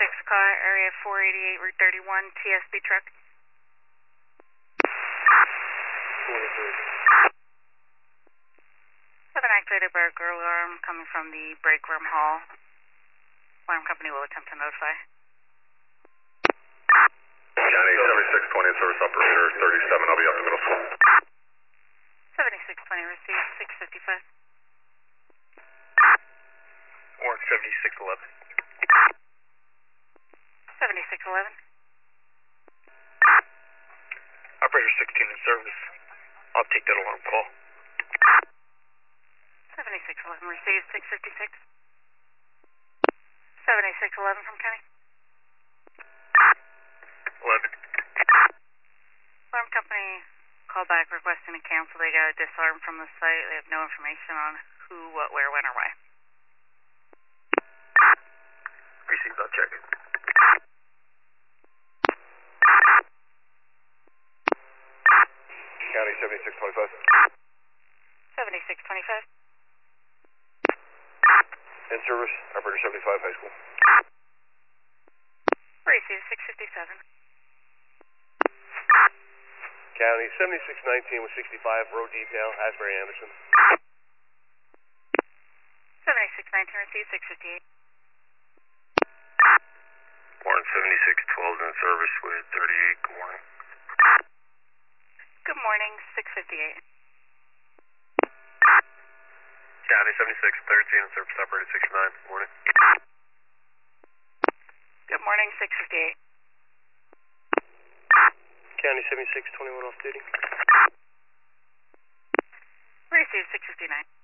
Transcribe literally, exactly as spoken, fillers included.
six car, area four eighty-eight, Route thirty-one, T S B truck. With an activated burglar alarm coming from the break room hall. Alarm company will attempt to notify. County seventy-six twenty, service operator thirty-seven, I'll be up to middle school. seventy-six twenty, received, six fifty-five. Warrant seventy-six eleven. seventy-six eleven. Operator sixteen in service. I'll take that alarm call. seventy-six eleven, received, six fifty-six. seventy-six eleven from County. eleven. Alarm company called back requesting to cancel. They got a disarm from the site. They have no information on who, what, where, when, or why. Received, I'll check. County seventy-six twenty-five. seventy-six twenty-five. In service, operator seventy-five, high school. Received, six fifty-seven. County seventy-six nineteen with sixty-five, road detail, Asbury Anderson. seventy-six nineteen, received, six fifty-eight. Warrant seventy-six twelve in service with thirty-eight, good morning. Good morning, six fifty-eight. County seventy-six thirteen in service, operator sixty-nine, good morning. Good morning, six fifty-eight. County seventy-six twenty-one off duty. Received, six fifty-nine.